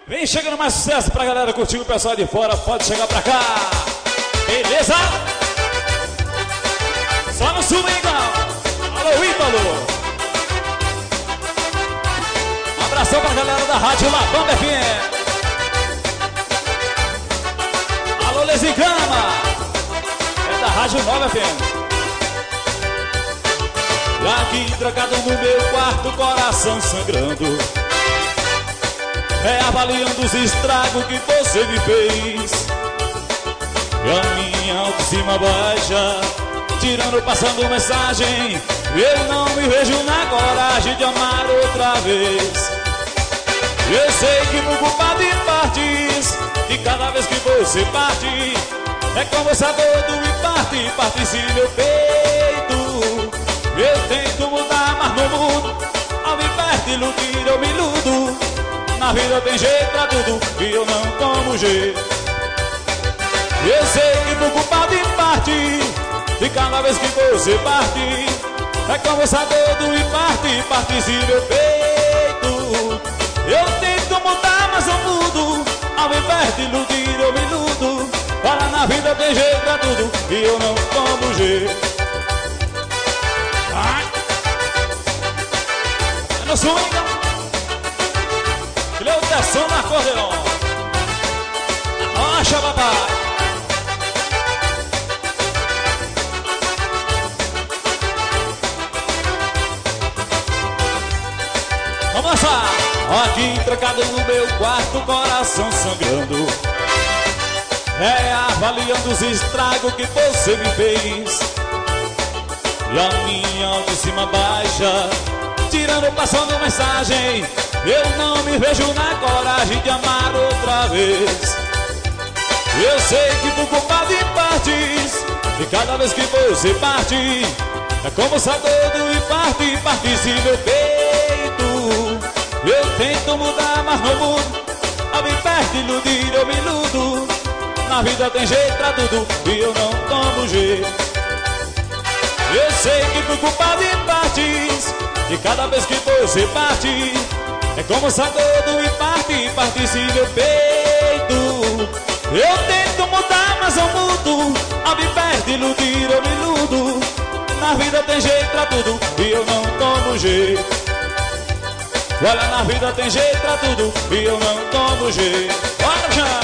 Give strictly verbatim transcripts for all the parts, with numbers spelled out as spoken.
Vem chegando mais sucesso pra galera curtir, o pessoal de fora pode chegar pra cá. Beleza? Só no swingão. Alô, Ítalo. Um abração pra galera da Rádio Labamba F M. Alô, Lezigama. É da Rádio Nova F M. E aqui trancado no meu quarto, coração sangrando, é avaliando os estragos que você me fez. E a minha autoestima baixa, tirando, passando mensagem. Eu não me vejo na coragem de amar outra vez. Eu sei que por culpa de partes, e cada vez que você parte, é como sabor do empate, parte-se meu peito. Eu tento mudar, mas não mudo. Ao me perto iludir, eu me iludo. Na vida tem jeito pra tudo e eu não tomo jeito. Eu sei que por culpa de parte, e cada vez que você parte, é como sabor do empate, parte-se meu peito. Eu tento mudar, mas não mudo. Ao me perto iludir, eu me iludo. Para na vida tem jeito pra tudo e eu não tomo jeito. É no swing, Cleutação na acordeon. Rocha, papai. Vamos lá. Aqui trancado no meu quarto, coração sangrando, é avaliando os estragos que você me fez. E a minha autoestima baixa, tirando, passando mensagem. Eu não me vejo na coragem de amar outra vez. Eu sei que por culpa de partes, e cada vez que você parte, é como sabor do empate, parte-se meu peito. Eu tento mudar, mas não mudo. Ao me perto iludir, eu me iludo. Na vida tem jeito pra tudo e eu não tomo jeito. Eu sei que por culpa de partes, e cada vez que você parte, é como sabor do empate, parte-se meu peito. Eu tento mudar, mas não mudo. Ao me perto iludir, eu me iludo. Na vida tem jeito pra tudo e eu não tomo jeito. Olha, na vida tem jeito pra tudo e eu não tomo jeito. Bora já!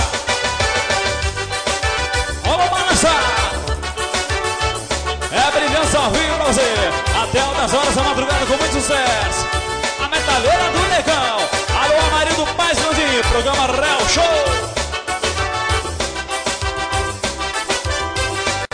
Vamos balançar! É a brilhança ao vivo pra você. Até altas horas da madrugada com muito sucesso. A metalheira do Negão. Alô,